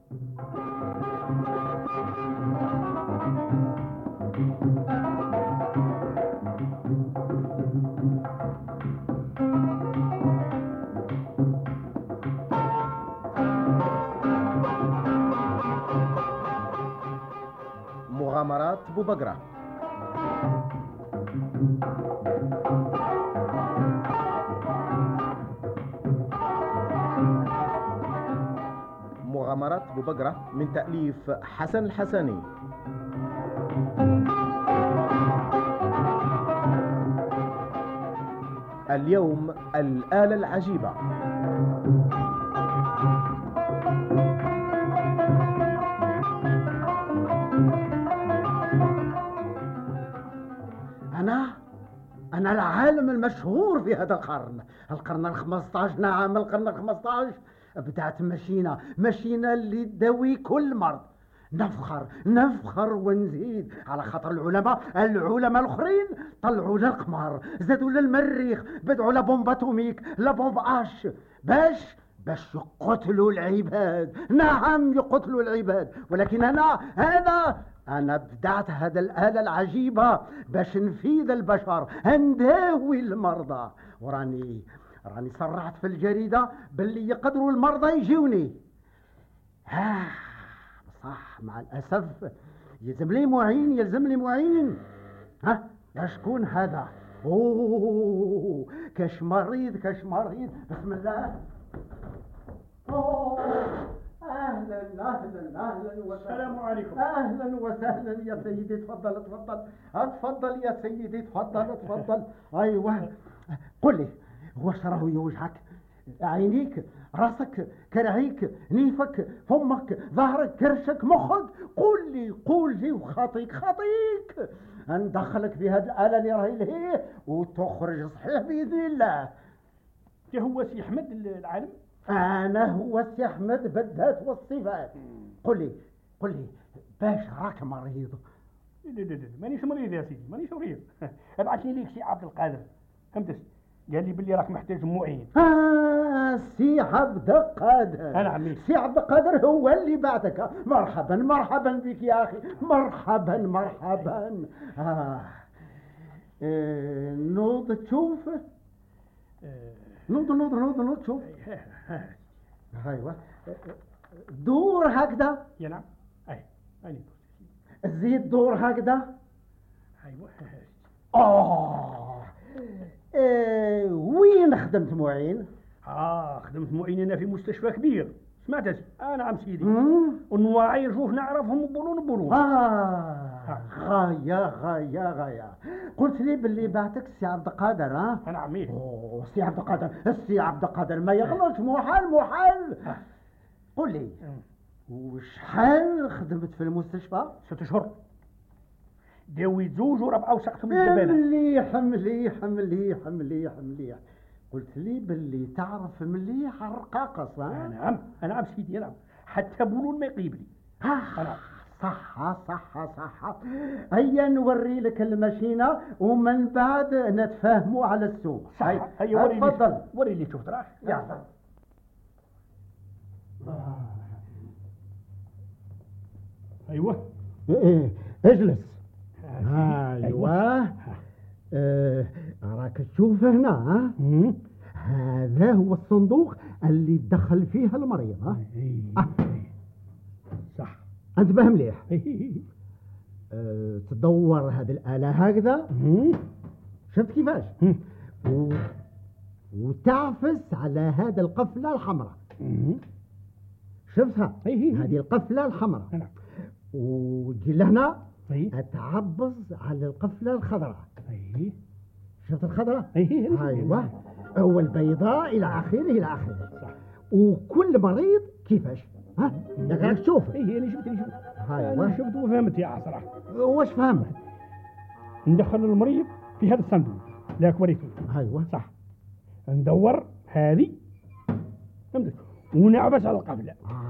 مغامرات بوبقرة. مغامرات بوبقرة من تأليف حسن الحسني. اليوم الآلة العجيبة. أنا العالم المشهور في هذا القرن ال15. نعم القرن ال15. بدأت ماشينة اللي تداوي كل مرض. نفخر ونزيد على خاطر العلماء الآخرين طلعوا للقمر، زادوا للمريخ، بدعوا لبومب اتوميك، لبومب اش باش يقتلوا العباد. نعم يقتلوا العباد، ولكن أنا بدعت هذا الآلة العجيبة باش نفيد البشر، نداوي المرضى. وراني صرعت في الجريدة باللي يقدروا المرضى يجوني. صح، مع الأسف يلزم لي معين. شكون هذا؟ كاش مريض. بسم الله. أهلا السلام عليكم. أهلا وسهلا يا سيدي. تفضل يا سيدي، تفضل. أيوة، قل لي واش راهو يوجعك؟ عينيك، راسك، كرعيك، نيفك، فمك، ظهرك، كرشك، مخك؟ قول لي وخاطيك ندخلك في هذه الآلة اللي راهي لهيه وتخرج صحيح بإذن الله. هو سي أحمد العالم؟ أنا هو سي أحمد بالذات والصفات. قل لي باش راك مريض؟ لا مانيش مريض يا سيدي، مانيش مريض. ابعث لي ليك سي عبد القادر، فهمت؟ قال لي باللي راك محتاج معين. سي عبد القادر. نعم، سي عبد القادر هو اللي بعثك. مرحبا بك يا أخي، مرحبا. نوض تشوف. نوض شوف. ايوه، دور هكذا. يا نعم. اي زيد دور هكذا. ايوه. وين خدمت معين؟ خدمت معين انا في مستشفى كبير، سمعت؟ نعم سيدي. ونواعي نشوف نعرفهم بولون. غاية. قلت لي باللي بعتك السي عبد القادر. نعم. السي عبد القادر ما يغلطش. محال. قل لي وشحال خدمت في المستشفى؟ 6 أشهر. داويت 2 و4 وسقت من الزبالة. مليح. قلت لي باللي تعرف مليح الرقاقص. نعم سيدي، نعم. حتى بولون ما يقيب لي. صح. هيا نوري لك الماشينة ومن بعد نتفاهموا على السوق. هيا تفضل. وري لي شوف راح. يلا. ايوه. اجلس. ايوه. راك تشوف هنا. هذا هو الصندوق اللي دخل فيه المريض. صح. انتبه مليح. تدور هذه الآلة هكذا. شفت كيفاش؟ وتعفس على هذا القفلة الحمراء. شفتها؟ هذه القفلة الحمراء. وتجي لهنا تعبز على القفلة الخضراء. شفت الخضراء؟ ايوه. والبيضاء الى اخره. وكل مريض كيفاش؟ راك تشوف. انا شفت وفهمت يا صراحه. واش فهمت؟ ندخل المريض في هذا الصندوق لاك وريته. ايوه صح. ندور هذه، فهمت، ونعبس على القفله.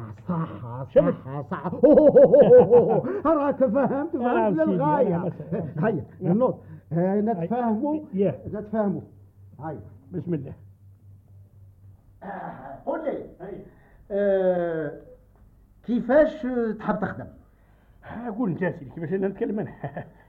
صح. راك فهمت للغايه. هيا نوض نتفاهموا. هاي بسم الله. قل لي كيفاش تحب تخدم؟ قول انت سيدي كيفاش انا نتكلم انا.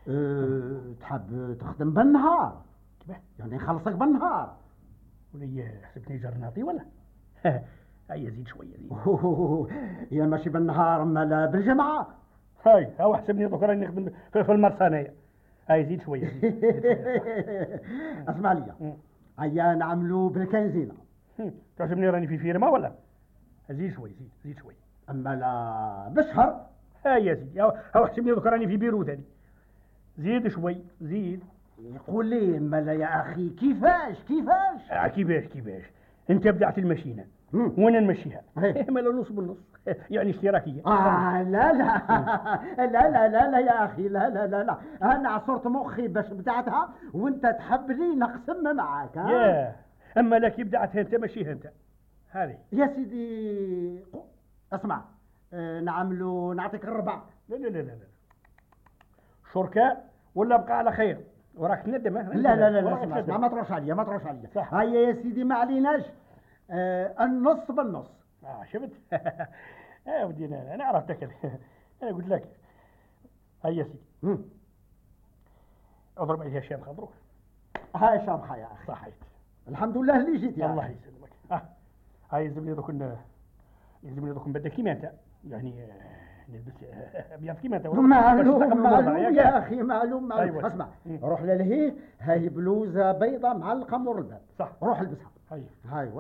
تحب تخدم بالنهار؟ كيفاه؟ يعني نخلصك بالنهار. ولا حسبتني جرناطي ولا؟ هيا زيد شويه زيد. يا ماشي بالنهار مالا بالجمعة. هاي هو حسبني دوك راني نخدم في المرسانية. هاي زيد شويه زيد شويه. اسمع لي، هيا نعملوا بالكنزينة. تحسبني راني في فيرما ولا؟ زيد شويه زيد شويه. اما لا بالشهر. هاي يا سيدي هو حسبني دوك راني في بيروت هذه. زيد شوي زيد. يقول لي اما لا يا اخي كيفاش كيفاش انت بدعت الماشينه وانا نمشيها. ما لا نص بالنص يعني اشتراكيه. لا لا لا لا لا لا يا اخي، لا لا لا لا، انا عصرت مخي باش بدعتها وانت تحب لي نقسم معاك. ياه اما لا كي بدعتها انت ماشيها انت هذه يا سيدي. اسمع، نعملوا نعطيك الربع. لا لا لا لا لا شركاء ولا بقى على خير وراك تندم. لا لا لا لا اسمع، ما تروش عليا هيا يا سيدي ما عليناش. النص بالنص. شفت. يا ودي انا عرفتك. انا قلت لك. هيا سيدي اضرب عليها شام خضروك. هاي شامخه يا اخي. صحيت الحمد لله اللي جيت يا الله يسلمك. هاي يلزمني دوك نبدل كيما انت يعني نلبس ابيض كيما انت. معلوم يا اخي معلوم. أيوة. اسمع، روح للهيه، هاي بلوزه بيضة معلقه مور الباب. صح روح البسها. ايوه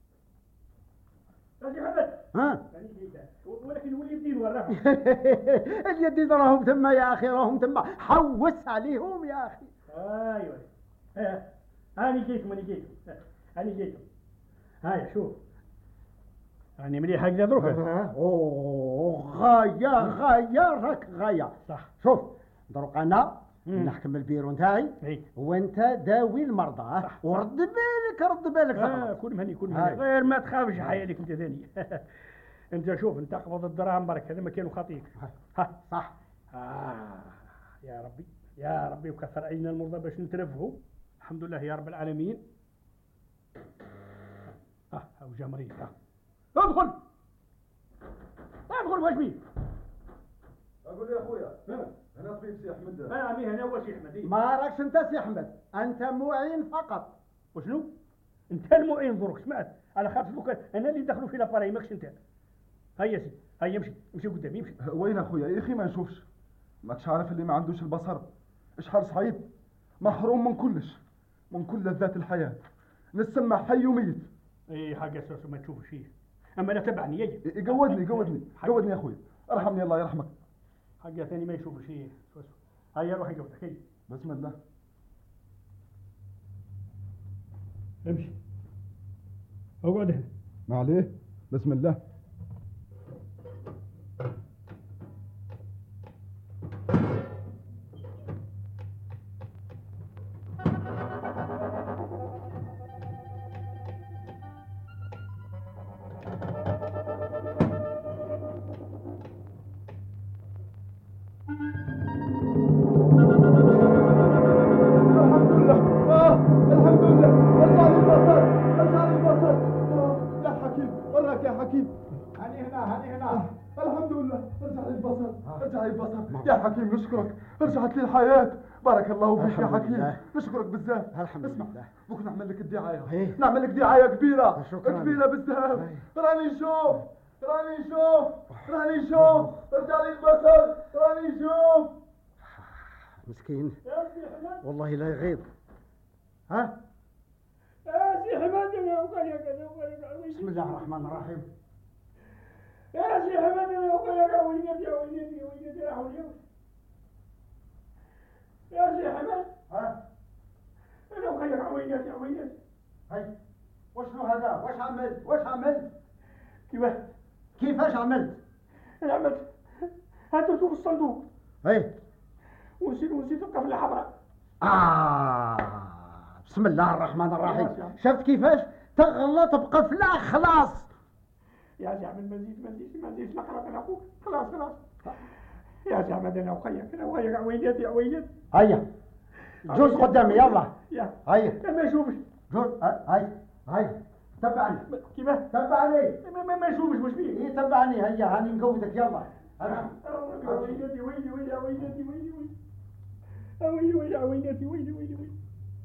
هاي محمد. ولكن هو اليدين وراهم. اليدين راهم ثم يا اخي، راهم ثم، حوس عليهم يا اخي. ايوه هاني جيتهم. هاي شوف راني مليح هكذا دروك. راك غايه. صح. شوف دروك انا نحكم البيرو نتاعي وانت داوي المرضى. ورد بالك كون مهني غير ما تخافش حيالك انت ثاني. انت شوف انت قبض الدراهم برك هذا ما كانوا خاطيك. صح. يا ربي وكثر علينا المرضى باش نترفهوا. الحمد لله يا رب العالمين. هاو جا مريض. ادخل واش بيه؟ اقول يا اخويا انا طبيب سي احمد. انا هو سي احمد. ما راكش انت سي احمد، انت معين فقط. وشنو؟ انت المعين ضرك سمعت؟ على خاطر دوك انا اللي دخلوا في لاباري ماكش انت. هيا سيدي هيا امشي قدامي امشي. وين اخويا يا اخي ما نشوفش؟ ماكش عارف اللي ما عندوش البصر شحال صعيب، محروم من كلش، من كل لذات الحياه، نسمع حي وميت. اي حاجه اساس ما تشوفش فيه. اما لا تبعني يجي. قودني يا اخويا، ارحمني الله يرحمك. حاجه ثاني ما يشوفش فيه. هيا روح يقودك. هيا بسم الله. امشي اقعد هنا. ما عليه. بسم الله. رجع لي البصر يا حكيم، نشكرك، رجعت لي الحياة، بارك الله فيك يا حكيم، نشكرك بزاف. الحمد لله. بوك نعمل لك الدعاية، نعمل لك دعاية كبيرة كبيرة بزاف. راني نشوف، رجع لي البصر، راني نشوف. مسكين والله لا يغيظ. ها يا سي حماد انا بسم الله الرحمن الرحيم. يا سي حماد انا وليدي راحوا اليوم. يا سي حماد انا وخيك عويناتي. هاي وشنو هذا؟ واش عملت؟ كيفاش عملت؟ انا عملت هدرتو في الصندوق. ونسيت القفله حمراء. بسم الله الرحمن الرحيم. شفت كيفاش تغلط بقفله خلاص. يا سي احمد ما نزيدش نقرا انا اخوك. خلاص يا سي احمد انا وخيك عويناتي. هيا جوز قدامي يلا. هيا ما نشوفش. جوز هاي تبعني كيفاه؟ تبعني ما نشوفش واش فيه. ايه تبعني هيا هاني نقودك يلا ويلي ويلي ويلي عويناتي ويلي ويلي ويلي عويناتي ويلي ويلي ويلي.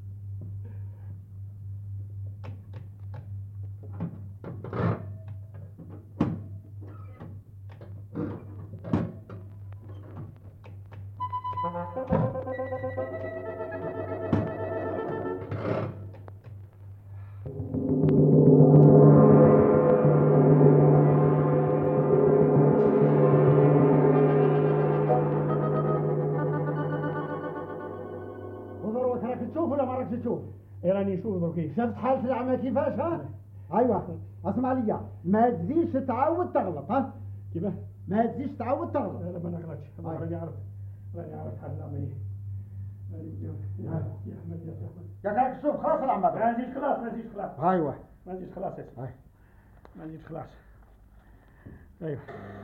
وضروك راك تشوف ولا ما راكش تشوف؟ راني نشوف دركي. شفت حالة الأعمى كيفاش ها؟ أيوة اسمع ليا ما تزيدش تعاود تغلط ها؟ كيفاه؟ ما تزيدش تعاود تغلط. لا ما نغلطش. راني عارف حال العملية. يا أحمد يا أحمد. ياك راك تشوف خلاص الأعمى. ما نزيدش خلاص ما نزيدش خلاص. أيوة ما نزيدش خلاص يا سيدي. ما نزيدش خلاص. ايوه.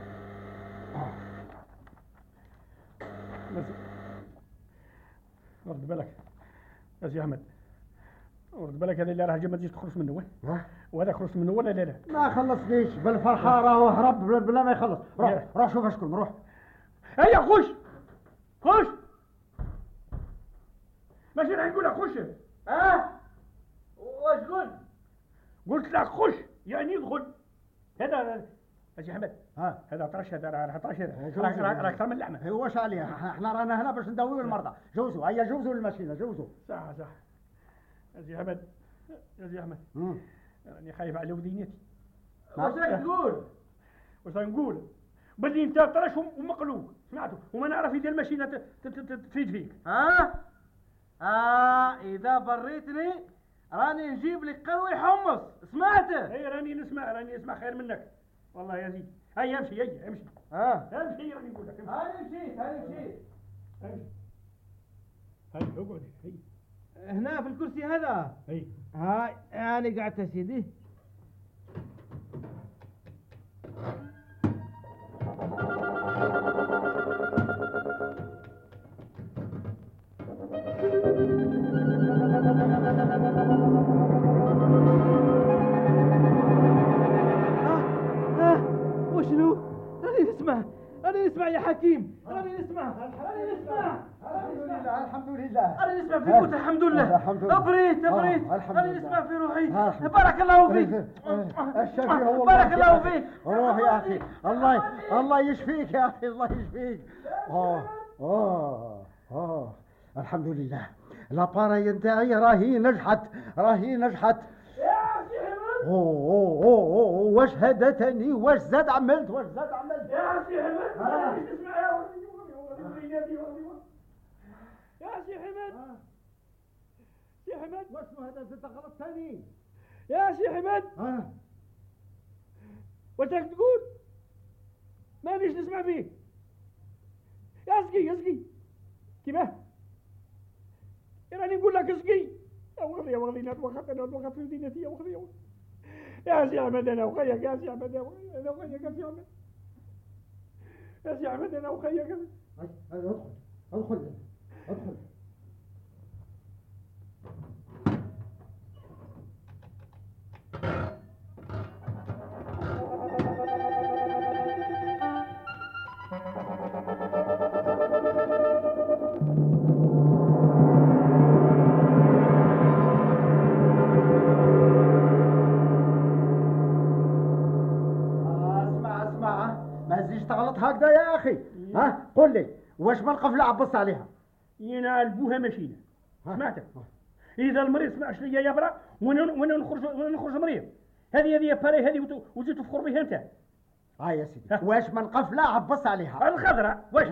بس ورد بالك يا سي احمد، ورد بالك هذا اللي راه جا ما تجيش تخلص منه وهذا خلص منه ولا لا؟ ما خلصنيش بالفرحة راهو هرب بلا ما يخلص. روح شوف اشكون روح. هيا خش خش. ماشي راح نقول لك خش. واش قلت؟ قلت لك خش يعني ادخل. هذا يا سي احمد ها هذا طرش، هذا راه طرش، هذا جوزي. راك اكثر من اللحمه. هو واش عليه؟ احنا رانا هنا باش نداويو المرضى. جوزوا هيا جوزوا الماشينة جوزوا. صح يا سي احمد يا سي احمد راني خايف على ودينتي. واش راك تقول؟ واش نقول؟ باللي انت طرش ومقلوب سمعتوا وما نعرف يدير الماشينه تفيد فيك. اذا بريتني راني نجيب لك قروي حمص، سمعته؟ اي راني نسمع خير منك والله يا زيد. هيا امشي هيا امشي. امشي راني نقول لك هاني مشيت امشي. هيا اقعد هيا هنا في الكرسي هذا. هيا هاي انا قعدت يا سيدي. وشنو؟ راني نسمع يا حكيم، راني نسمع. الحمد لله راني نسمع في قوت الحمد لله. الحمد لله. بريت الحمد راني لله. نسمع في روحي. الحمد بارك الله فيك. الشفي هو بارك الله فيك. روح يا اخي. الله يشفيك يا اخي الله يشفيك. الحمد لله. لاباراي نتاعي راهي نجحت. يا سي حمد. واش هدتني واش زاد عملت يا سي حمد مانيش نسمع يا ولدي يا سي حمد. سي حمد واشنو هذا زاد غلط ثاني؟ يا سي حمد واش راك تقول؟ مانيش نسمع فيك. يا سقي كيفاه؟ راني نقول لك اسقي. يا وغلي نتوخط في مدينتي يا وغلي يا سي احمد انا وخيك يا سي احمد انا وخيك يا سي احمد يا سي احمد انا وخيك. ادخل ما تزيدش تغلط هكذا يا اخي. قل لي واش من القفله عبصت عليها؟ ينالبوها ماشينه سمعت؟ اذا المريض سمع شنيا يبرا وانا نخرج مريض. هذه باري هذه وزيد تفخر بها انت. يا سيدي واش من قفله عبصت عليها؟ الخضراء واش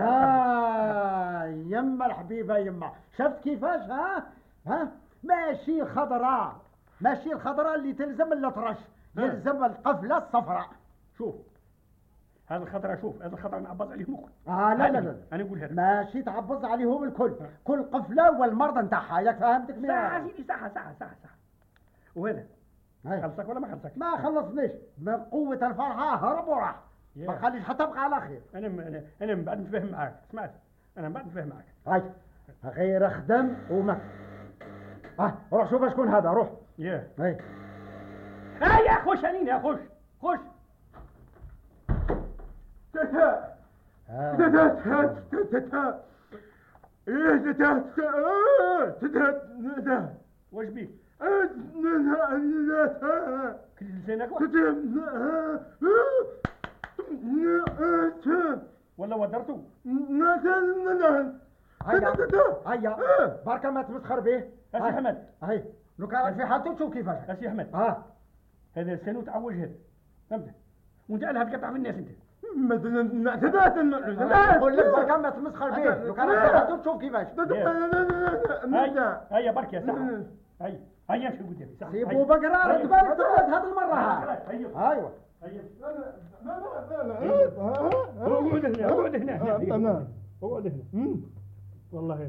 يما الحبيبه يما شفت كيفاش؟ ماشي الخضراء اللي تلزم الاطرش، يلزم القفله الصفراء. شوف هذا الخضراء نعبز عليهم الكل. لا انا نقول هذا ماشي تعبز عليهم الكل. كل قفله والمرضى نتاعها. ياك فهمتك؟ صح سيدي صح وهذا خلصك ولا ما خلصك؟ ما خلصنيش من قوه الفرحه هرب وراح. ما خليش حتى بقى على خير. انا من بعد نتفاهم معاك سمعت؟ انا من بعد نتفاهم معاك. هاي غير خدم وما روح شوف شكون هذا روح. ياه هاي هيا خش علينا خش خش. تتا واش بيك؟ كل لسانك ولا ودرتو؟ هيا بركة ما تمسخر به. اسي احمد هاي لو كان في حالته تشوف كيفاش. اسي احمد هذا لسانه تعوج هذا فهمت؟ وانت على هتقطع في الناس انت. قول لك بركة ما تمسخر به لو كان في حالته تشوف كيفاش. هيا بركة صح. هيا امشي قدامي صح. سيبوا بقرة رد بالك تغلط هذه المرة. ايوه اقعد هنا اقعد هنا اقعد هنا والله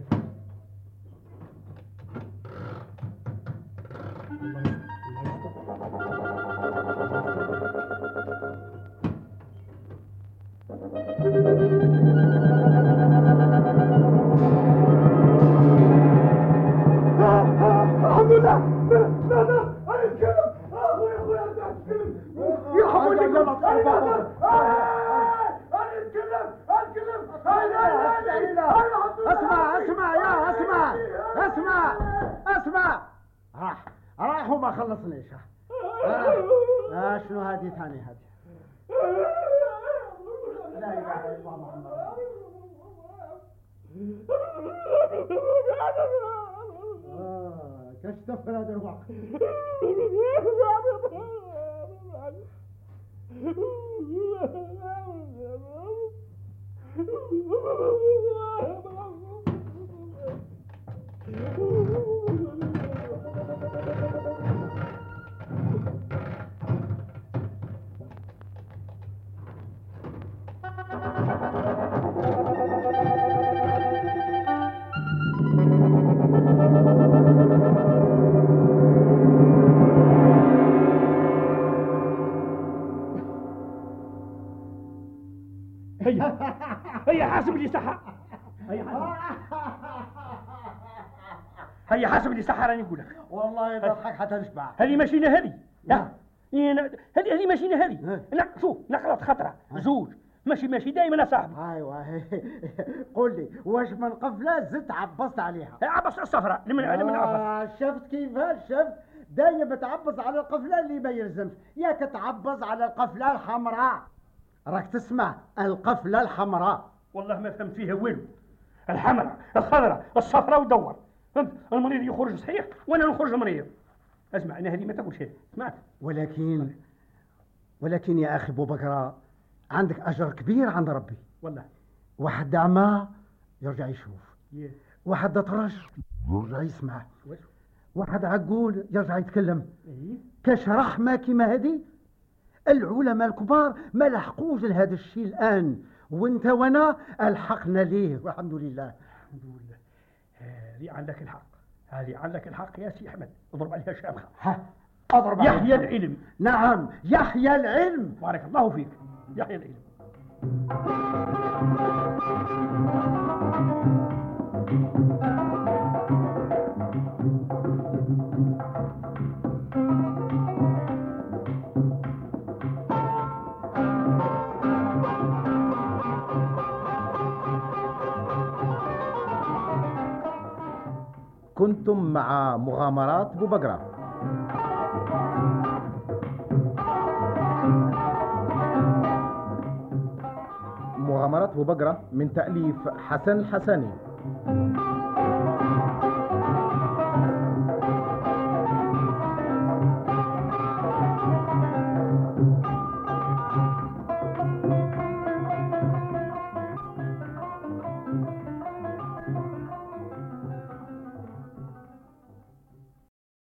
الحمد لله. لا انا اتكلم اخويا ارجع اتكلم يرحموني. اسمع راح وما خلصنيش. شنو هذه ثاني هذه؟ لا اله الا الله محمد. كشف هذا الوقت. هيا حاسب لي صحة. هيا حاسب لي صحة راني نقول لك. والله نضحك حتى نشبع. هذه ماشينا هذه هذه ماشينا هذه. شوف نقرأت خطرة زوج ماشي دائما اصاحبي. ايوه قول لي واش من قفله زدت عبصت عليها؟ عبصت الصفراء لمن عبص. شفت كيفاش شفت دايما تعبص على القفله اللي ما يلزمش، ياك تعبص على القفله الحمراء. راك تسمع القفله الحمراء. والله ما فهمت فيها والو. الحمراء الخضراء الصفراء ودور فهمت. المريض يخرج صحيح وانا نخرج مريض. اسمع انا هذه ما تقولش هذه سمعت. ولكن يا اخي بو بكرة عندك اجر كبير عند ربي والله. واحد اعمى يرجع يشوف، واحد اطرش يرجع يسمع، واحد عقول يرجع يتكلم. كاش رحمه كيما هذه العلماء الكبار ما لحقوش لهذا الشيء الان، وانت وانا الحقنا ليه والحمد لله. الحمد لله. هذه عندك الحق يا سي احمد. اضرب عليها شامخه. اضرب يحيى العلم. نعم يحيى العلم. بارك الله فيك. يحيى العلم. كنتم مع مغامرات بوبقرة. مغامرات بوبقرة من تأليف حسن الحسني.